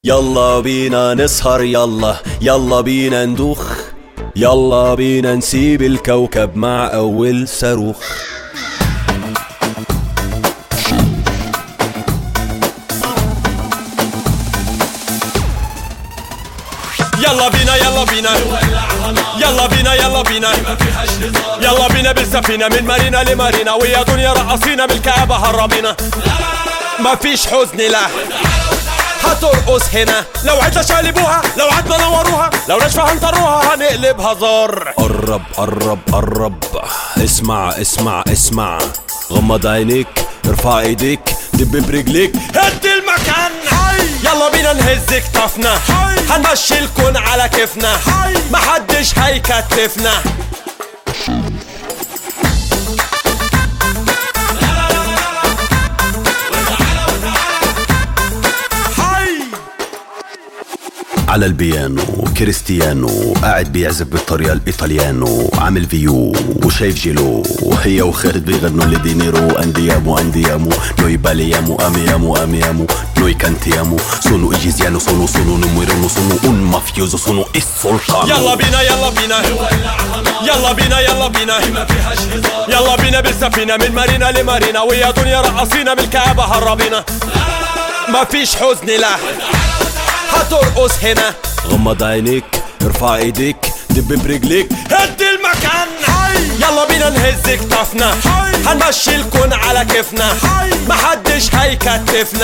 يلا بينا نسهر، يلا يلا بينا ندوخ، يلا بينا نسيب الكوكب مع أول صاروخ. يلا بينا يلا بينا يلا بينا يلا بينا يلا بينا بالسفينة من مارينا لمارينا، ويا دنيا رقصينا بالكعبة هربينا. مفيش حزن لا هترقص هنا، لو عدنا شالبوها، لو عدنا نوروها، لو نشفى هنطروها هنقلبها زار. قرب قرب قرب، اسمع اسمع اسمع، غمض عينيك، ارفع ايديك، دب برجليك، هد المكان. يلا بينا نهز كتافنا، هنمشي الكون على كيفنا، محدش هيكتفنا. على البيانو كريستيانو قاعد بيعزف بالطريقة الإيطاليانو، عامل فيو وشايف جيلو، هي وخالد بيغنوا لدينيرو. أنديامو أنديامو نوي باليامو أميامو أميامو نوي كانتيامو سونو إيجيزيانو سونو سونو نمويرونو سونو un mafioso سونو السلطان. يلا بينا يلا بينا يلا بينا يلا بينا يلا بينا بالسفينة من مارينا لمارينا، ويا دنيا رقصينا بالكعبة هربينا. مفيش حزن لا هترقص هنا، غمض عينيك، ارفع ايديك، دب برجليك، هد المكان. يلا بينا نهز كتافنا، هنمشي الكون على كيفنا، محدش هيكتفنا.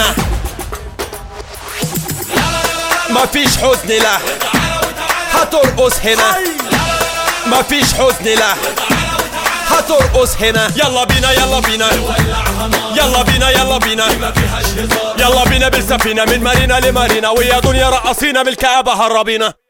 مفيش حزن لا هترقص هنا، مفيش حزن لا هترقص هنا. يلا بينا يلا بينا يلا بينا يلا بينا يلا بينا بالسفينة من مارينا لمارينا، ويا دنيا رقصينا بالكعبة هربينا.